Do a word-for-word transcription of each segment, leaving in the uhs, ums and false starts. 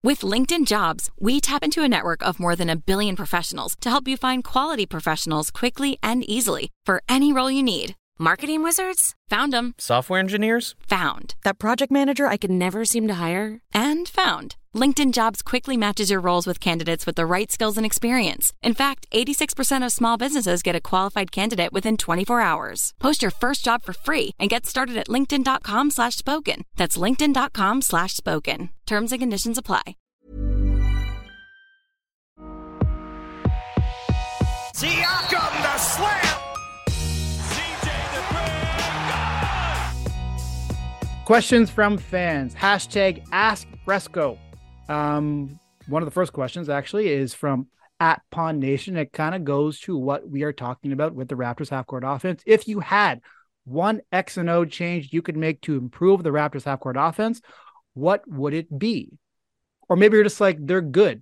With LinkedIn Jobs, we tap into a network of more than a billion professionals to help you find quality professionals quickly and easily for any role you need. Marketing wizards? Found them. Software engineers? Found. That project manager I could never seem to hire? And found. LinkedIn Jobs quickly matches your roles with candidates with the right skills and experience. In fact, eighty-six percent of small businesses get a qualified candidate within twenty-four hours. Post your first job for free and get started at linkedin.com slash spoken. That's linkedin.com slash spoken. Terms and conditions apply. Siakam the slam. C J the Questions from fans. Hashtag Ask Fresco. Um, one of the first questions actually is from at Pond Nation. It kind of goes to what we are talking about with the Raptors half-court offense. If you had one X and O change you could make to improve the Raptors half-court offense, what would it be? Or maybe you're just like, they're good.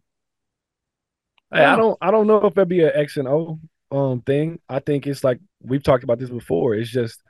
Hey, I don't I don't know if that'd be an X and O um thing. I think it's like we've talked about this before. It's just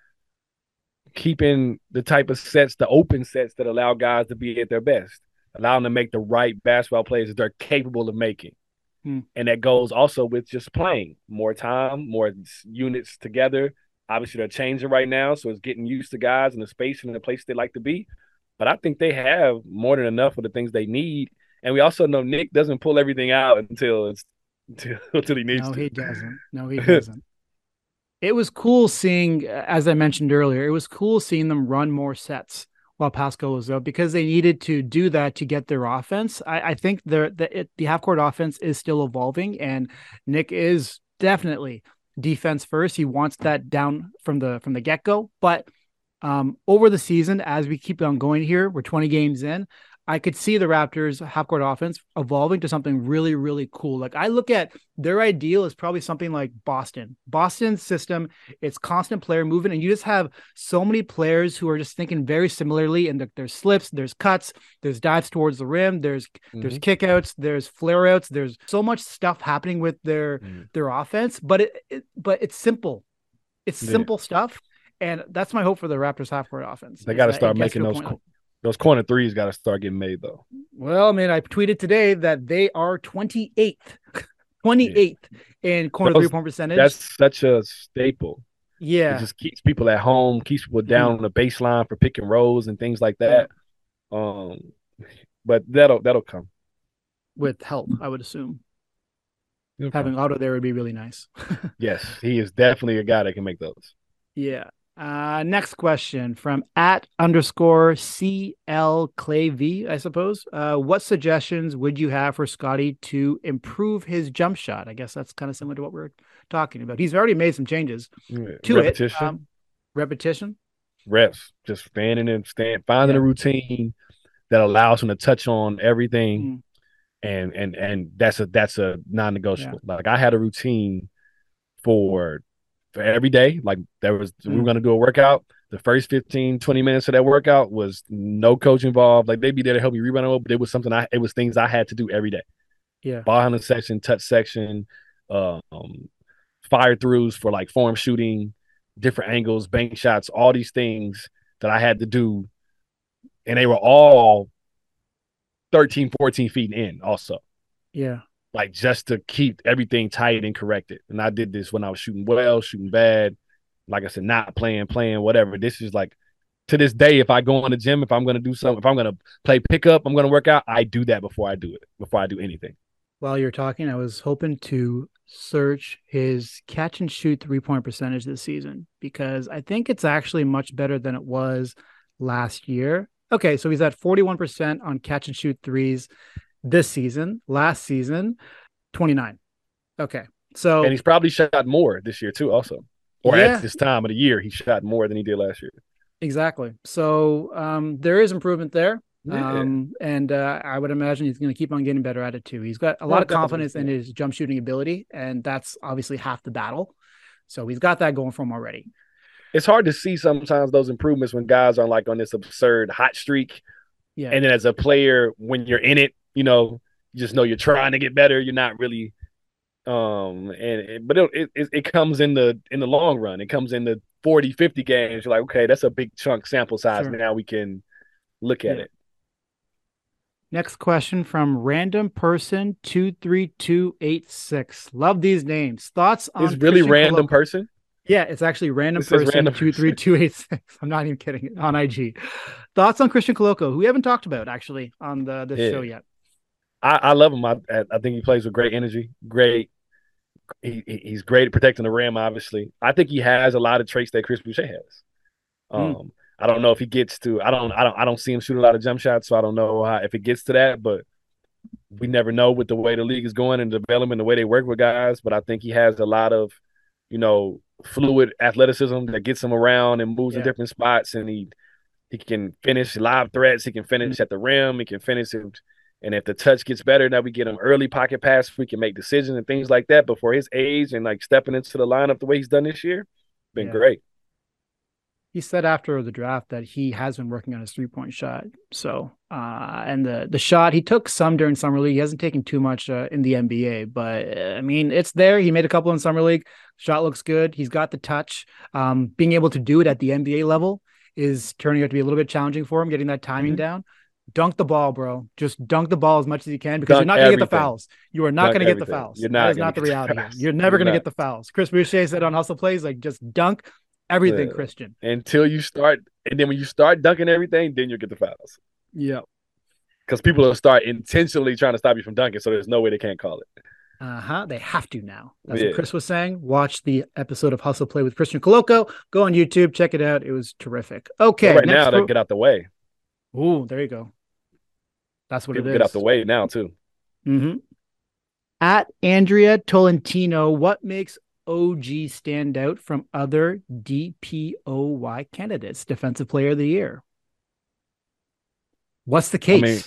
keeping the type of sets, the open sets that allow guys to be at their best, allow them to make the right basketball plays that they're capable of making. Hmm. And that goes also with just playing more time, more units together. Obviously, they're changing right now, so it's getting used to guys and the space and the place they like to be. But I think they have more than enough of the things they need. And we also know Nick doesn't pull everything out until it's until, until he needs no, to. No, he doesn't. No, he doesn't. It was cool seeing, as I mentioned earlier, it was cool seeing them run more sets while Pascal was out because they needed to do that to get their offense. I, I think the the, the half-court offense is still evolving, and Nick is definitely defense first. He wants that down from the from the get-go. But um, over the season, as we keep on going here, we're twenty games in, I could see the Raptors half-court offense evolving to something really, really cool. Like I look at their ideal is probably something like Boston. Boston's system, it's constant player movement, and you just have so many players who are just thinking very similarly. And there's slips, there's cuts, there's dives towards the rim, there's mm-hmm. there's kickouts, there's flare-outs. There's so much stuff happening with their mm. their offense, but it, it but it's simple. It's yeah. simple stuff, and that's my hope for the Raptors half-court offense. They got to start making those. Co- Those corner threes got to start getting made, though. Well, I mean, I tweeted today that they are twenty-eighth, twenty-eighth yeah. in corner Those, three-point percentage. That's such a staple. Yeah. It just keeps people at home, keeps people down yeah. on the baseline for pick and rolls and things like that. Yeah. Um, But that'll that'll come. With help, I would assume. It'll Having come. Otto there would be really nice. Yes, he is definitely a guy that can make those. Yeah. Uh, next question from at underscore C L Clay V, I suppose. Uh, what suggestions would you have for Scotty to improve his jump shot? I guess that's kind of similar to what we're talking about. He's already made some changes yeah. to repetition. it. Um, repetition. Reps. Just standing and stand, finding yeah. a routine that allows him to touch on everything. Mm. And and and that's a that's a non-negotiable. Yeah. Like I had a routine for for every day. Like there was mm. we were gonna do a workout. The first fifteen, twenty minutes of that workout was no coach involved. Like they'd be there to help me rebound, but it was something I it was things I had to do every day. Yeah. Ball handling section, touch section, um, fire throughs for like form shooting, different angles, bank shots, all these things that I had to do. And they were all thirteen, fourteen feet in also. Yeah. Like just to keep everything tight and corrected. And I did this when I was shooting well, shooting bad. Like I said, not playing, playing, whatever. This is like, to this day, if I go in the gym, if I'm going to do something, if I'm going to play pickup, I'm going to work out, I do that before I do it, before I do anything. While you're talking, I was hoping to search his catch and shoot three-point percentage this season because I think it's actually much better than it was last year. Okay, so he's at forty-one percent on catch and shoot threes this season. Last season, twenty-nine. Okay, so and he's probably shot more this year too, also. Or yeah. at this time of the year, he shot more than he did last year. Exactly. So um, there is improvement there, yeah. um, and uh, I would imagine he's going to keep on getting better at it too. He's got a lot oh, of confidence in his jump shooting ability, and that's obviously half the battle. So he's got that going for him already. It's hard to see sometimes those improvements when guys are like on this absurd hot streak. Yeah. And then as a player, when you're in it, you know, you just know you're trying to get better. You're not really, um, and it, but it, it it comes in the in the long run. It comes in the forty, fifty games. You're like, okay, that's a big chunk sample size. Sure. Now we can look at yeah. it. Next question from random person two three two eight six. Love these names. Thoughts on It's really Christian random Coloco? person. Yeah, it's actually random It says person random two three two eight six. I'm not even kidding. On I G. Thoughts on Christian Coloco, who we haven't talked about actually on the this Yeah. show yet. I, I love him. I I think he plays with great energy. Great. He he's great at protecting the rim. Obviously, I think he has a lot of traits that Chris Boucher has. Um, mm. I don't know if he gets to. I don't. I don't. I don't see him shoot a lot of jump shots, so I don't know how, if it gets to that. But we never know with the way the league is going and the development, the way they work with guys. But I think he has a lot of, you know, fluid athleticism that gets him around and moves yeah. in different spots, and he he can finish live threats. He can finish mm. at the rim. He can finish it. And if the touch gets better, now we get him early pocket pass, we can make decisions and things like that. But for his age and like stepping into the lineup the way he's done this year, been yeah. great. He said after the draft that he has been working on his three-point shot. So, uh, and the the shot, he took some during Summer League. He hasn't taken too much uh, in the N B A, but uh, I mean, it's there. He made a couple in Summer League. Shot looks good. He's got the touch. Um, being able to do it at the N B A level is turning out to be a little bit challenging for him, getting that timing mm-hmm. down. Dunk the ball, bro. Just dunk the ball as much as you can because dunk you're not going to get the fouls. You are not going to get the fouls. You're not that is not the reality. The you're never going to get the fouls. Chris Boucher said on Hustle Plays, like, just dunk everything, yeah. Christian. Until you start, and then when you start dunking everything, then you'll get the fouls. Yep. Because people will start intentionally trying to stop you from dunking, so there's no way they can't call it. Uh-huh. They have to now. That's yeah. what Chris was saying. Watch the episode of Hustle Play with Christian Coloco. Go on YouTube. Check it out. It was terrific. Okay. Well, right now, they'll get out the way. Ooh, there you go. That's what People it is. Get out the way now, too. Mm-hmm. At Andrea Tolentino, what makes O G stand out from other D P O Y candidates? Defensive Player of the Year. What's the case?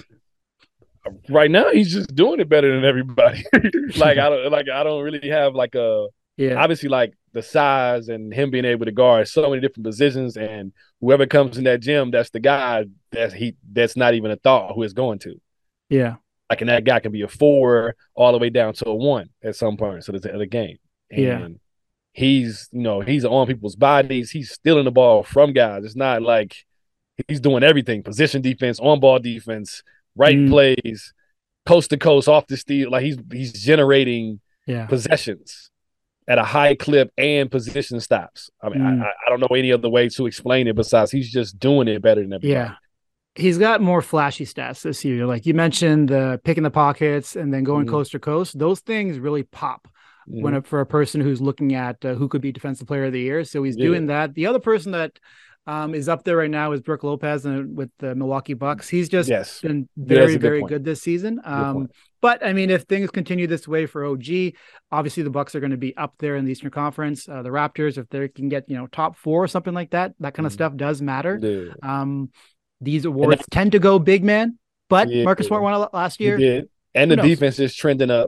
I mean, right now, he's just doing it better than everybody. like I don't, like I don't really have like a. Yeah. Obviously, like the size and him being able to guard so many different positions, and whoever comes in that gym, that's the guy that's he that's not even a thought who is going to. Yeah. Like, and that guy can be a four all the way down to a one at some point. So there's the game. And yeah. he's, you know, he's on people's bodies. He's stealing the ball from guys. It's not like he's doing everything: position defense, on ball defense, right mm. plays, coast to coast, off the steal. Like he's he's generating yeah. possessions at a high clip and position stops. I mean, mm. I, I don't know any other way to explain it besides he's just doing it better than everybody. Yeah. He's got more flashy stats this year. Like you mentioned, the picking the pockets and then going mm. coast to coast. Those things really pop mm. when a, for a person who's looking at uh, who could be Defensive Player of the Year. So he's yeah. doing that. The other person that um, is up there right now is Brook Lopez and with the Milwaukee Bucks. He's just yes. been very, yeah, very good, good this season. Um, but I mean, if things continue this way for O G, obviously the Bucks are going to be up there in the Eastern Conference. Uh, the Raptors, if they can get, you know, top four or something like that, that kind of mm. stuff does matter. Yeah. Um, these awards that, tend to go big man, but yeah, Marcus Smart won it last year. He did. And the defense is trending up.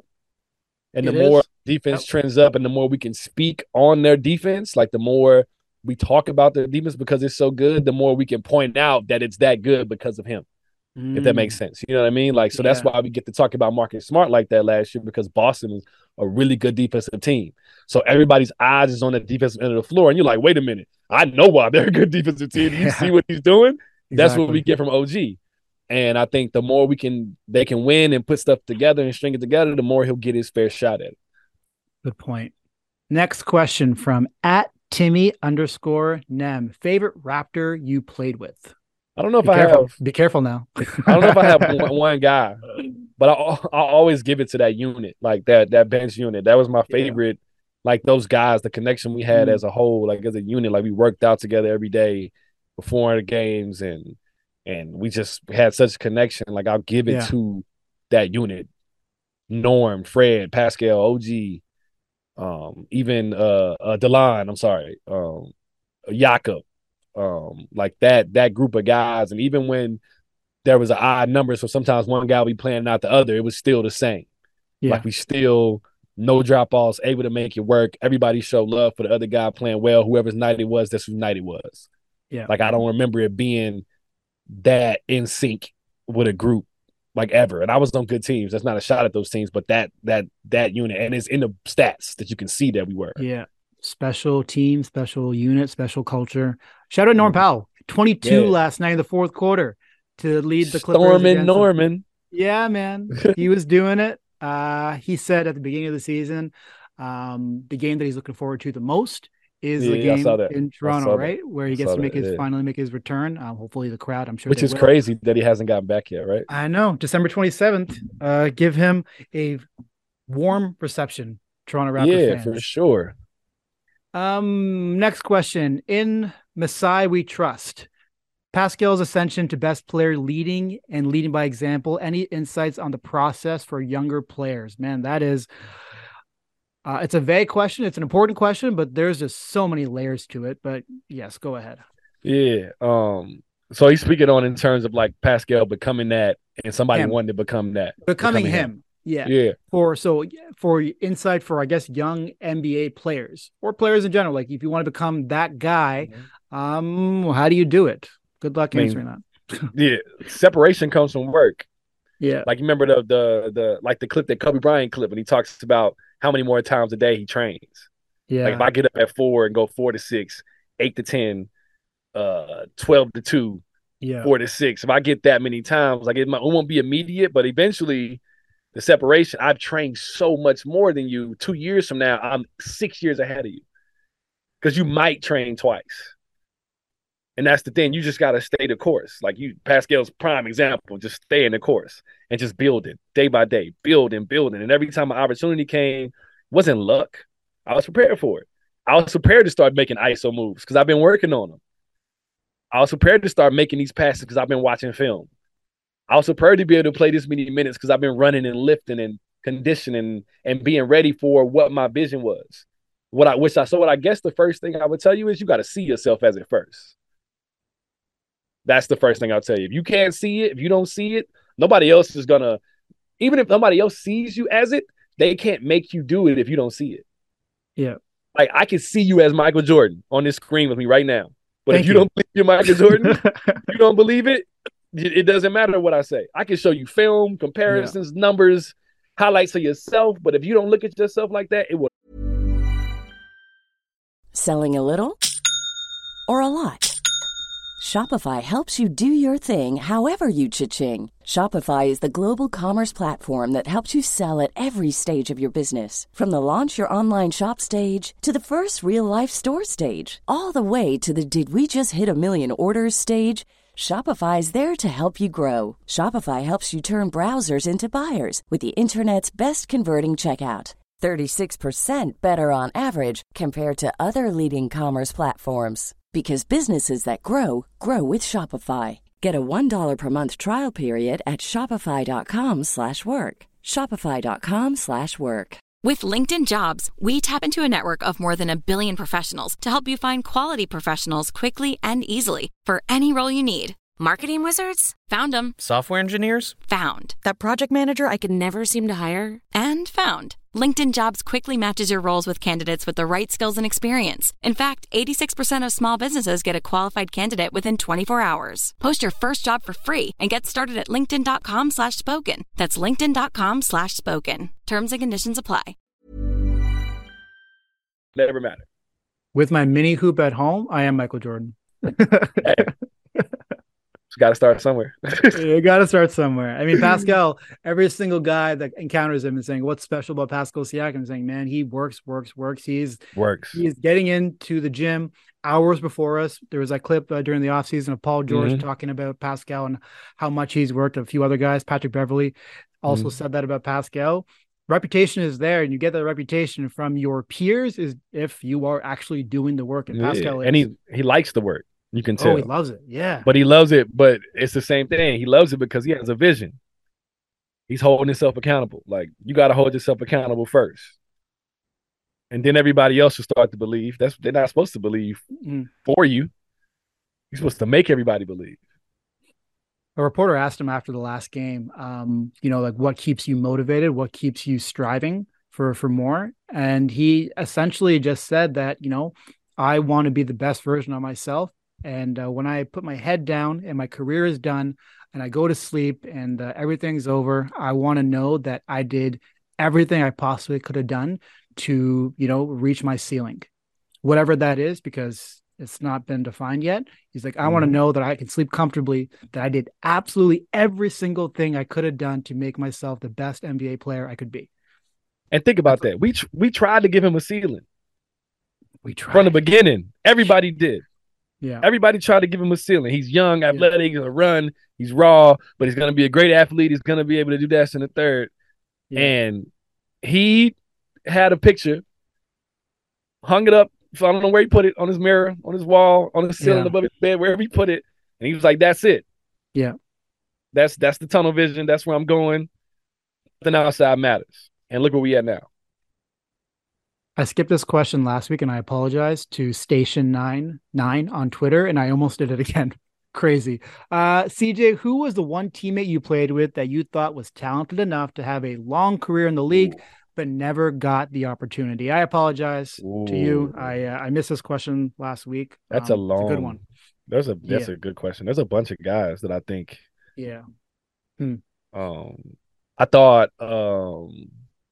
And it the more is. defense yep. trends up and the more we can speak on their defense, like the more we talk about their defense because it's so good, the more we can point out that it's that good because of him, mm. if that makes sense. You know what I mean? Like, so yeah. that's why we get to talk about Marcus Smart like that last year, because Boston was a really good defensive team. So everybody's eyes is on the defensive end of the floor. And you're like, wait a minute, I know why they're a good defensive team. You yeah. see what he's doing? Exactly. That's what we get from O G. And I think the more we can, they can win and put stuff together and string it together, the more he'll get his fair shot at it. Good point. Next question from at Timmy underscore Nem. Favorite Raptor you played with? I don't know if Be I careful. have. Be careful now. I don't know if I have one, one guy, but I I always give it to that unit, like that that bench unit. That was my favorite. Yeah. Like those guys, the connection we had mm. as a whole, like as a unit, like we worked out together every day before the games, and and we just had such a connection. Like I'll give it yeah. to that unit. Norm, Fred, Pascal, O G, um, even uh, uh Delon, I'm sorry, um, Jakob, um, like that that group of guys. And even when there was an odd number, so sometimes one guy would be playing out the other, it was still the same. Yeah. Like we still no drop offs, able to make it work. Everybody showed love for the other guy playing well. Whoever's night it was, that's whose night it was. Yeah. Like I don't remember it being that in sync with a group like ever. And I was on good teams. That's not a shot at those teams, but that that that unit, and it's in the stats that you can see that we were. Yeah. Special team, special unit, special culture. Shout out Norm Powell. twenty-two yeah. last night in the fourth quarter to lead the Clippers. Stormin' Norman. Yeah, man. He was doing it. Uh, he said at the beginning of the season, um, the game that he's looking forward to the most is the Yeah, I saw game that. in I Toronto, saw that. right? Where I he gets saw to make that. his Yeah. finally make his return. Um, hopefully the crowd, I'm sure Which they is will. crazy that he hasn't gotten back yet, right? I know. December twenty-seventh. Uh, give him a warm reception, Toronto Raptors Yeah, fans. for sure. Um, next question. In Masai we trust. Pascal's ascension to best player leading and leading by example. Any insights on the process for younger players? Man, that is uh, it's a vague question. It's an important question, but there's just so many layers to it. But yes, go ahead. Yeah. Um. So he's speaking on in terms of like Pascal becoming that, and somebody Him. wanted to become that, Becoming, him. him. Yeah. Yeah. For so for insight for I guess young N B A players or players in general. Like if you want to become that guy, mm-hmm. um, how do you do it? Good luck I mean, answering that. Yeah. Separation comes from work. Yeah. Like you remember the the the like the clip that Kobe Bryant clip when he talks about how many more times a day he trains. Yeah. Like if I get up at four and go four to six, eight to ten, uh, twelve to two, yeah, four to six. If I get that many times, like it, might, it won't be immediate, but eventually the separation, I've trained so much more than you. Two years from now, I'm six years ahead of you. Because you might train twice. And that's the thing. You just got to stay the course. Like you, Pascal's prime example, just stay in the course and just build it day by day, build and building. And every time an opportunity came, wasn't luck. I was prepared for it. I was prepared to start making I S O moves because I've been working on them. I was prepared to start making these passes because I've been watching film. I was prepared to be able to play this many minutes because I've been running and lifting and conditioning and being ready for what my vision was. What I wish I so what I guess the first thing I would tell you is you got to see yourself as it first. That's the first thing I'll tell you. If you can't see it, if you don't see it, nobody else is gonna, even if nobody else sees you as it, they can't make you do it if you don't see it. Yeah. Like I can see you as Michael Jordan on this screen with me right now. But Thank if you, you don't believe you're Michael Jordan, you don't believe it, it doesn't matter what I say. I can show you film, comparisons, yeah. numbers, highlights of yourself. But if you don't look at yourself like that, it will. Selling a little or a lot? Shopify helps you do your thing however you cha-ching. Shopify is the global commerce platform that helps you sell at every stage of your business. From the launch your online shop stage to the first real-life store stage, all the way to the did we just hit a million orders stage. Shopify is there to help you grow. Shopify helps you turn browsers into buyers with the internet's best converting checkout. thirty-six percent better on average compared to other leading commerce platforms. Because businesses that grow, grow with Shopify. Get a one dollar per month trial period at shopify.com slash work. Shopify.com slash work. With LinkedIn Jobs, we tap into a network of more than a billion professionals to help you find quality professionals quickly and easily for any role you need. Marketing wizards? Found them. Software engineers? Found. That project manager I could never seem to hire? And found. LinkedIn Jobs quickly matches your roles with candidates with the right skills and experience. In fact, eighty-six percent of small businesses get a qualified candidate within twenty-four hours. Post your first job for free and get started at linkedin.com slash spoken. That's linkedin.com slash spoken. Terms and conditions apply. Never matter. With my mini hoop at home, I am Michael Jordan. Got to start somewhere. You got to start somewhere. I mean, Pascal, every single guy that encounters him is saying, what's special about Pascal Siakam? Saying, man, he works, works, works. He's works. He's getting into the gym hours before us. There was that clip uh, during the offseason of Paul George mm-hmm. talking about Pascal and how much he's worked. A few other guys, Patrick Beverley, also mm-hmm. said that about Pascal. Reputation is there, and you get that reputation from your peers is if you are actually doing the work. And yeah. Pascal is. And he, he likes the work. You can tell. Oh, he loves it. Yeah. But he loves it. But it's the same thing. He loves it because he has a vision. He's holding himself accountable. Like, you got to hold yourself accountable first. And then everybody else will start to believe. That's they're not supposed to believe mm-hmm. for you. You're supposed to make everybody believe. A reporter asked him after the last game, um, you know, like what keeps you motivated? What keeps you striving for, for more? And he essentially just said that, you know, I want to be the best version of myself. And uh, when I put my head down and my career is done and I go to sleep and uh, everything's over, I want to know that I did everything I possibly could have done to, you know, reach my ceiling, whatever that is, because It's not been defined yet. He's like, I Mhm. want to know that I can sleep comfortably, that I did absolutely every single thing I could have done to make myself the best N B A player I could be. And think about that. We tr- we tried to give him a ceiling We tried. from the beginning. Everybody did. Yeah. Everybody tried to give him a ceiling. He's young, athletic, he's gonna run, he's raw, but he's gonna be a great athlete. He's gonna be able to do that in the third. Yeah. And he had a picture, hung it up. So I don't know where he put it, on his mirror, on his wall, on his ceiling Yeah. above his bed, wherever he put it. And he was like, that's it. Yeah. That's that's the tunnel vision. That's where I'm going. Nothing outside matters. And look where we at now. I skipped this question last week and I apologize to Station nine nine on Twitter, and I almost did it again. Crazy. Uh, C J, who was the one teammate you played with that you thought was talented enough to have a long career in the league, Ooh. but never got the opportunity? I apologize Ooh. to you. I uh, I missed this question last week. That's Um, a long it's a good one. There's a that's Yeah. a good question. There's a bunch of guys that I think Yeah. um I thought um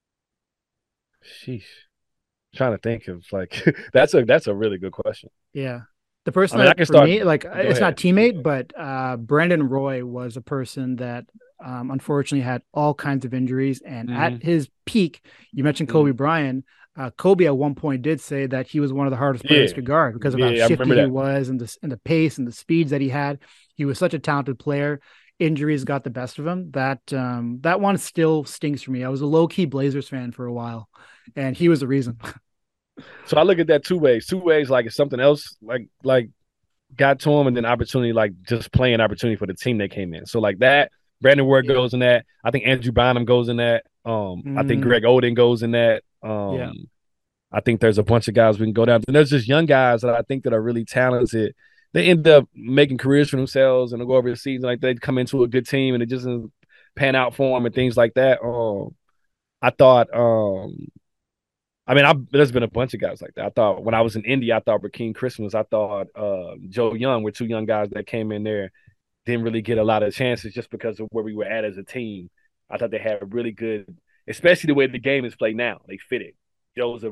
sheesh. Trying to think of like that's a that's a really good question. Yeah. The person I mean, I that can for start- me, like go it's not ahead. teammate, but uh, Brandon Roy was a person that um, unfortunately had all kinds of injuries. And Mhm. at his peak, you mentioned Kobe Bryant. Uh, Kobe at one point did say that he was one of the hardest players Yeah. to guard because of Yeah, how I shifty remember he that. was and the and the pace and the speeds that he had. He was such a talented player. Injuries got the best of him. That um, that one still stings for me. I was a low key Blazers fan for a while, and he was the reason. So I look at that two ways. Two ways, like it's something else, like like got to him, and then opportunity, like just playing opportunity for the team that came in. So like that, Brandon Ward Yeah. goes in that. I think Andrew Bynum goes in that. Um, I think Mm. Greg Oden goes in that. Um, Yeah. I think there's a bunch of guys we can go down. And there's just young guys that I think that are really talented. They end up making careers for themselves and they go overseas and like they come into a good team and it just doesn't pan out for them and things like that. Um, I thought um. I mean, I, there's been a bunch of guys like that. I thought when I was in India, I thought Rakeem Christmas, I thought uh, Joe Young were two young guys that came in there, didn't really get a lot of chances just because of where we were at as a team. I thought they had a really good, especially the way the game is played now. They fit it. Joe's a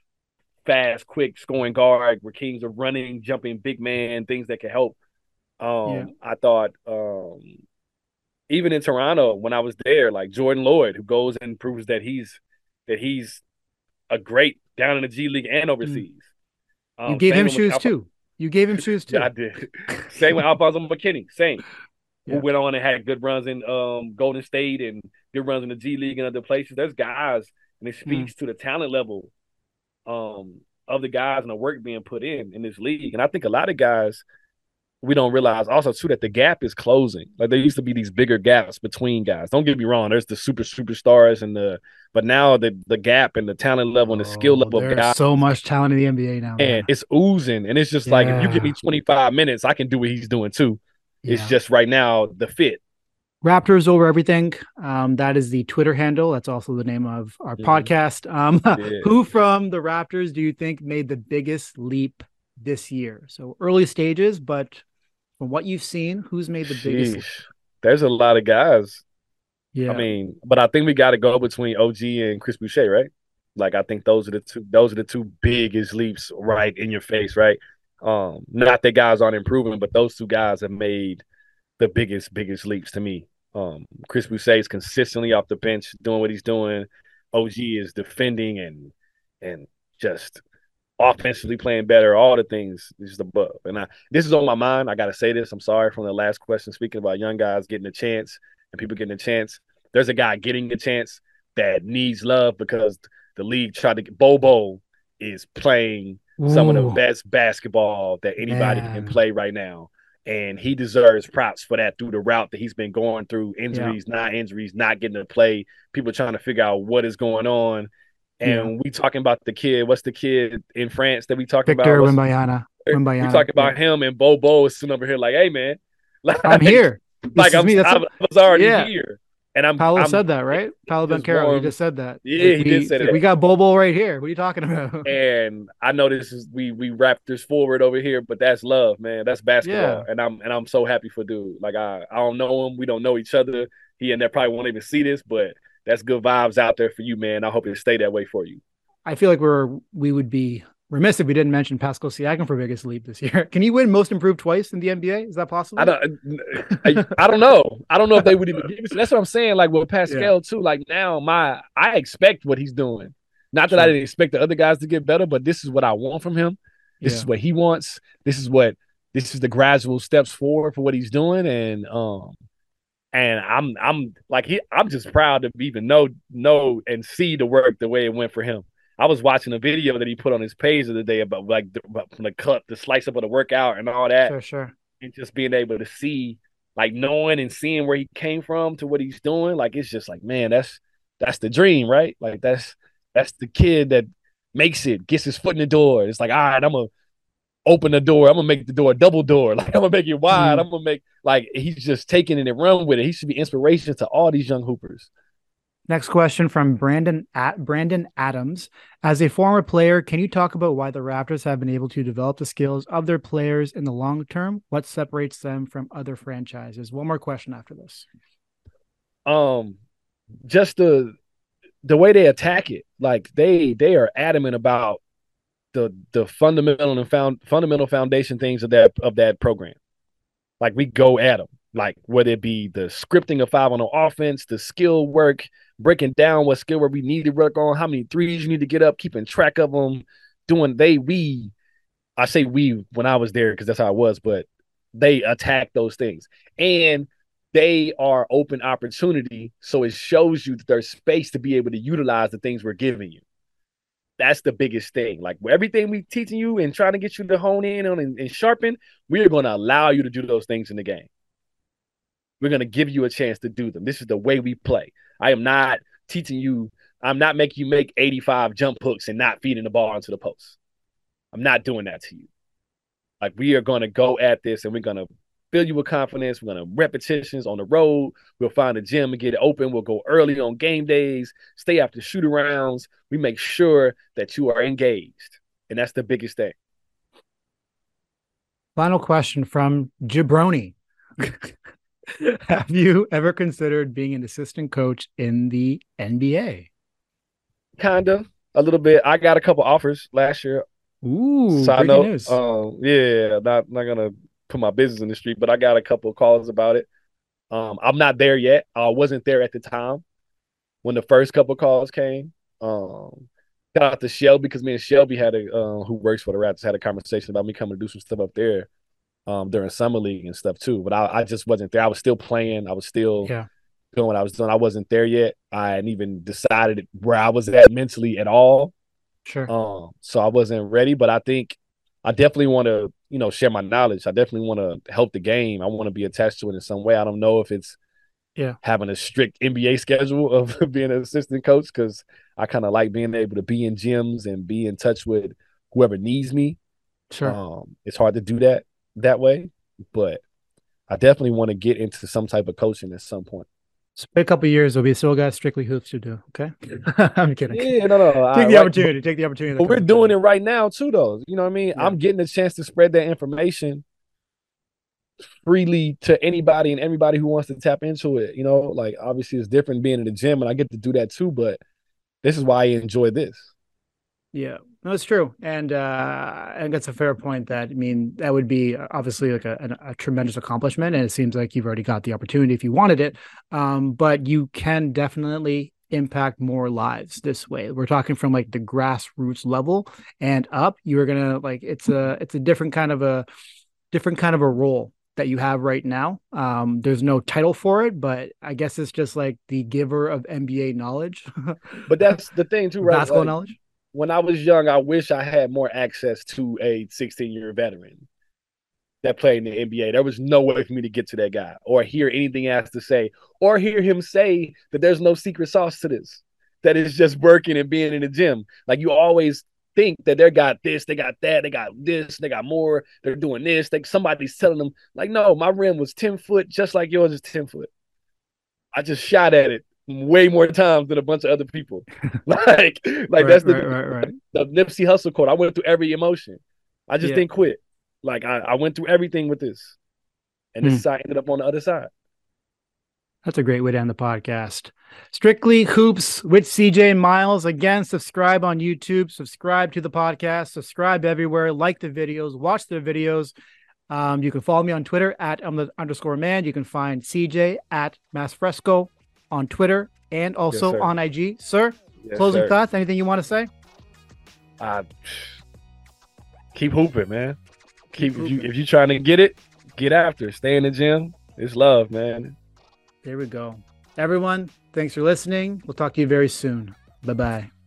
fast, quick scoring guard. Rakeem's a running, jumping big man, things that can help. Um, Yeah. I thought um, even in Toronto when I was there, like Jordan Lloyd, who goes and proves that he's that he's a great down in the G League and overseas. You Um, gave same him with shoes Alpha- too. You gave him shoes too. Yeah, I did. Same with Alfonso McKinney. Same. Yeah. Who went on and had good runs in um, Golden State and good runs in the G League and other places. There's guys, and it speaks to the talent level um, of the guys and the work being put in in this league. And I think a lot of guys, we don't realize also too that the gap is closing. Like there used to be these bigger gaps between guys. Don't get me wrong. There's the super superstars and the, but now the the gap and the talent level and the skill Oh, level of there's guys, so much talent in the N B A now. man. and it's oozing. And it's just like if you give me Yeah. twenty-five minutes, I can do what he's doing too. It's Yeah. just right now the fit. Raptors over everything. Um, that is the Twitter handle. That's also the name of our Mhm. podcast. Um, Yeah. Who from the Raptors do you think made the biggest leap this year? So early stages, but from what you've seen, who's made the biggest leap? Sheesh. There's a lot of guys. Yeah. I mean, but I think we got to go between O G and Chris Boucher, right? Like I think those are the two. Those are the two biggest leaps right in your face, right? Um, not that guys aren't improving, but those two guys have made the biggest, biggest leaps to me. Um, Chris Boucher is consistently off the bench doing what he's doing. O G is defending and and just offensively playing better. All the things just above. And I, this is on my mind. I got to say this. I'm sorry from the last question. Speaking about young guys getting a chance and people getting a chance. There's a guy getting a chance that needs love because the league tried to get Bobo is playing some of the Ooh, best basketball that anybody Man. can play right now. And he deserves props for that through the route that he's been going through, injuries, not injuries, not getting to play, people trying to figure out what is going on. And we talking about the kid, what's the kid in France that we talking Victor about? What's- Wimbayana. Wimbayana. we talking about him and Bobo is sitting over here like, hey man, like, I'm here. This Like is I'm, me. That's I, what- I was already Yeah. here. And I'm Paolo I'm, said that, right? Paolo just Banchero, he warm- just said that. Yeah, Like, he we, did say like, that. We got Bobo right here. What are you talking about? And I know this is we we Raptors forward over here, but that's love, man. That's basketball, Yeah. and I'm and I'm so happy for dude. Like I I don't know him, we don't know each other. He and that probably won't even see this, but that's good vibes out there for you, man. I hope it stay that way for you. I feel like we're we would be remiss if we didn't mention Pascal Siakam for biggest leap this year. Can he win most improved twice in the N B A? Is that possible? I don't I, I don't know. I don't know if they would even give it. That's what I'm saying. Like with Pascal yeah. too. Like now my I expect what he's doing. Not that sure. I didn't expect the other guys to get better, but this is what I want from him. This yeah. is what he wants. This is what this is the gradual steps forward for what he's doing. And um and I'm I'm like he I'm just proud to even know know and see the work the way it went for him. I was watching a video that he put on his page the other day about like the, about from the cut, the slice up of the workout and all that. Sure, sure. And just being able to see, like knowing and seeing where he came from to what he's doing, like it's just like, man, that's that's the dream, right? Like that's that's the kid that makes it, gets his foot in the door. It's like, all right, I'm gonna open the door. I'm gonna make the door a double door. Like I'm gonna make it wide. Mm. I'm gonna make like he's just taking it and run with it. He should be inspiration to all these young hoopers. Next question from Brandon at Brandon Adams. As a former player, can you talk about why the Raptors have been able to develop the skills of their players in the long term? What separates them from other franchises? One more question after this. Um, just the the way they attack it, like they they are adamant about the the fundamental and found fundamental foundation things of that of that program. Like we go at them. Like whether it be the scripting of five on the offense, the skill work, breaking down what skill work we need to work on, how many threes you need to get up, keeping track of them, doing they, we, I say we when I was there because that's how it was, but they attack those things. And they are open opportunity, so it shows you that there's space to be able to utilize the things we're giving you. That's the biggest thing. Like everything we teaching you and trying to get you to hone in on and, and sharpen, we are going to allow you to do those things in the game. We're going to give you a chance to do them. This is the way we play. I am not teaching you. I'm not making you make eighty-five jump hooks and not feeding the ball into the post. I'm not doing that to you. Like we are going to go at this and we're going to fill you with confidence. We're going to repetitions on the road. We'll find a gym and get it open. We'll go early on game days, stay after shoot arounds. We make sure that you are engaged. And that's the biggest thing. Final question from Jabroni. Have you ever considered being an assistant coach in the N B A? Kinda, a little bit. I got a couple offers last year. Ooh, so breaking I know, news. Um, yeah, not not gonna put my business in the street, but I got a couple of calls about it. Um, I'm not there yet. I wasn't there at the time when the first couple of calls came. Um, shout out to Shelby because me and Shelby had a uh, who works for the Raptors had a conversation about me coming to do some stuff up there. Um, during summer league and stuff too, but I, I just wasn't there. I was still playing. I was still yeah. doing what I was doing. I wasn't there yet. I hadn't even decided where I was at mentally at all. Sure. Um, so I wasn't ready, but I think I definitely want to, you know, share my knowledge. I definitely want to help the game. I want to be attached to it in some way. I don't know if it's yeah having a strict N B A schedule of being an assistant coach because I kind of like being able to be in gyms and be in touch with whoever needs me. Sure. Um, it's hard to do that. that way, but I definitely want to get into some type of coaching at some point. So a couple of years, we still got strictly hoops to do. Okay, I'm kidding. Yeah, no, no. Take I, the like, opportunity. Take the opportunity. But we're doing it right now too, though. You know what I mean? Yeah. I'm getting a chance to spread that information freely to anybody and everybody who wants to tap into it. You know, like obviously it's different being in the gym, and I get to do that too. But this is why I enjoy this. Yeah, no, it's true. And uh, and that's a fair point that, I mean, that would be obviously like a, a, a tremendous accomplishment. And it seems like you've already got the opportunity if you wanted it. Um, but you can definitely impact more lives this way. We're talking from like the grassroots level and up. You're going to like, it's a, it's a different kind of a different kind of a role that you have right now. Um, there's no title for it, but I guess it's just like the giver of N B A knowledge. But that's the thing too, right? Basketball like, knowledge. When I was young, I wish I had more access to a sixteen-year veteran that played in the N B A. There was no way for me to get to that guy or hear anything he has to say or hear him say that there's no secret sauce to this, that it's just working and being in the gym. Like you always think that they got this, they got that, they got this, they got more, they're doing this. Like somebody's telling them, like, no, my rim was ten foot just like yours is ten foot. I just shot at it way more times than a bunch of other people. like, like right, that's the, right, right, right. the Nipsey Hussle quote. I went through every emotion. I just yeah. didn't quit. Like I, I went through everything with this. And this hmm. side ended up on the other side. That's a great way to end the podcast. Strictly Hoops with C J and Miles. Again, subscribe on YouTube, subscribe to the podcast, subscribe everywhere, like the videos, watch the videos. Um, you can follow me on Twitter at um, the underscore man. You can find C J at Masfresco on Twitter and also yes, on I G. Sir, yes, closing sir. thoughts? Anything you want to say? Uh, keep hooping, man. Keep, Keep if you if you trying to get it, get after it. Stay in the gym. It's love, man. There we go. Everyone, thanks for listening. We'll talk to you very soon. Bye-bye.